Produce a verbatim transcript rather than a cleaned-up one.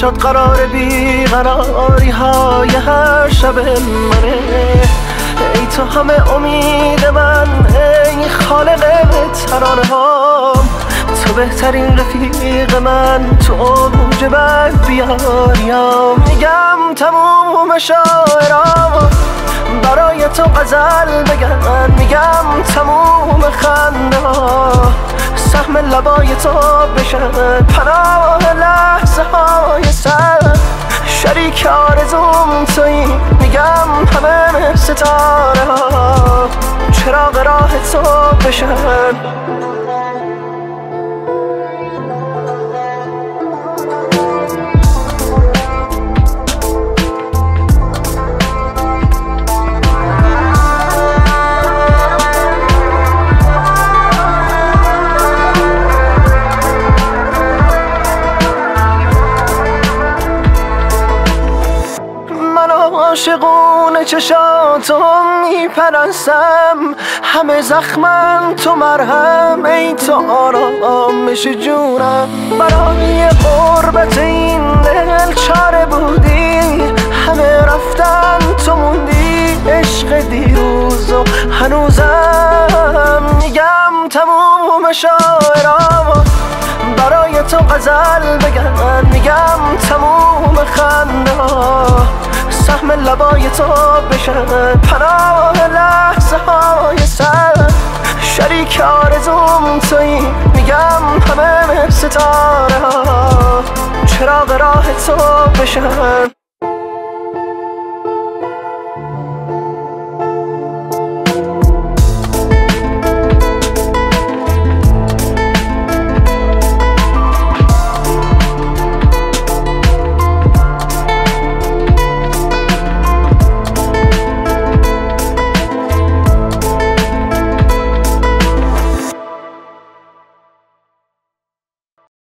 چشات قرار بیقراری های هر شب منه. ای تو همه امید من، ای خالق ترانه ها، تو بهترین رفیق من، تو اوج بد بیاریم. میگم تموم شاعرام برای تو غزل بگن، میگم تموم خنده ها سهم لبای تو بشن، پناه لحظه های سر شریک آرزوم تویی. میگم همه ستاره ها چراغ راه تو بشن. عاشقون چشاتو میپرستم، همه زخمن تو مرهم، ای تو آرامش جونم. برای قربت این دل چاره بودی، همه رفتن تو موندی، عشق دیروز و هنوزم. میگم تموم شاعرام برای تو غزل بگن، میگم تموم خنده ها سهم لبای تو بشن، پناه لحظه های سر شریک آرزوم تویی. میگم همه ستاره ها چراغ راه تو بشن.